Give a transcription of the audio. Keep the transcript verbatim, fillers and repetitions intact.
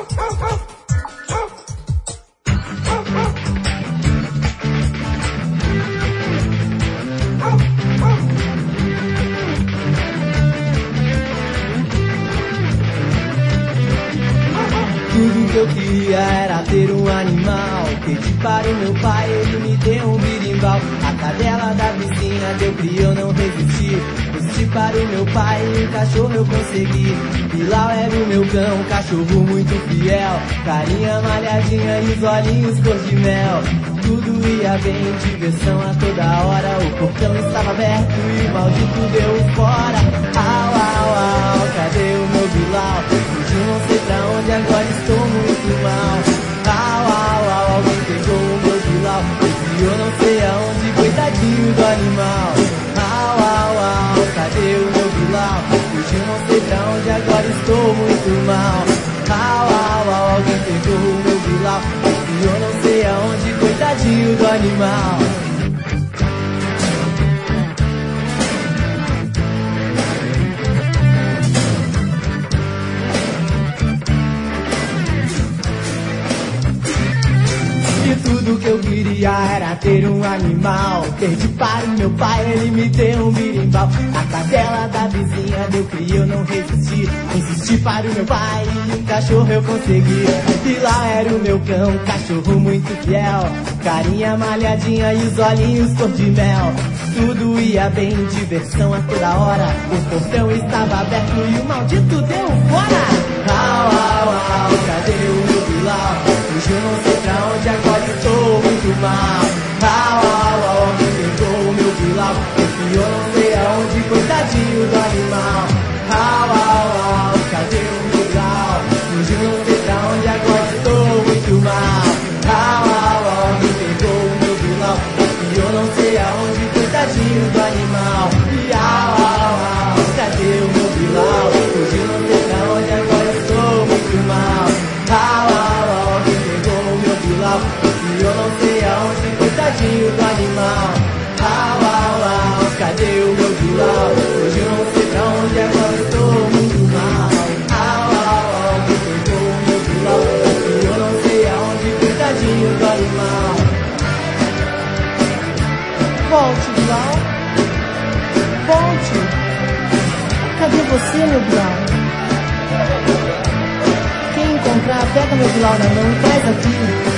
Tudo que eu queria era ter um animal. Pedi para o meu pai, ele me deu um birimbau. A cadela da vizinha deu cria, eu não resisti. Pedi para o meu pai, um cachorro eu consegui. Bilal era o meu cão, um cachorro muito fiel. Carinha malhadinha e os olhinhos cor de mel. Tudo ia bem, diversão a toda hora. O portão estava aberto e o maldito deu fora. Au, au, au, cadê o meu Bilal? Fugiu não sei pra onde, agora estou muito mal. Au, au, au, alguém pegou o meu Bilal. E eu não sei aonde, coitadinho do animal. Au, au, au, cadê o meu Bilal? Fugiu não sei pra onde, agora estou muito mal. Au, au, au, alguém pegou o meu Bilal. E eu não sei aonde, coitadinho do animal. E tudo que eu queria era ter um animal. Perdi para o meu pai, ele me deu um birimbau. A cadela da vizinha deu cria, eu não resisti. Insisti para o meu pai e um cachorro eu consegui. E lá era o meu cão, cachorro muito fiel. Carinha malhadinha e os olhinhos cor de mel. Tudo ia bem, diversão a toda hora. O portão estava aberto e o maldito deu fora. Au, au, au, cadê o meu Bilal? Fugiu não sei pra onde, agora estou muito mal. Au, au, au, alguém pegou o meu Bilal. E eu não sei aonde, coitadinho do animal. Au, au, au, cadê o meu Bilal? Fugiu não sei pra onde, agora estou muito mal. Au, au, au, alguém pegou o meu Bilal. E eu não sei aonde, coitadinho do animal. E au, au, au, cadê o meu Bilal? Fugiu não sei pra onde, agora estou muito mal. Au, au, au, alguém pegou o meu Bilal. E eu não sei aonde, coitadinho do animal. Au, au, au, cadê o meu Bilal? Hoje eu não sei pra onde, agora estou muito mal. Au, au, au, alguém pegou o meu Bilal. E eu não sei aonde, coitadinho do animal. Volte, Bilal. Volte. Cadê você, meu Bilal? Quem encontrar, pega meu Bilal na mão e traz aqui.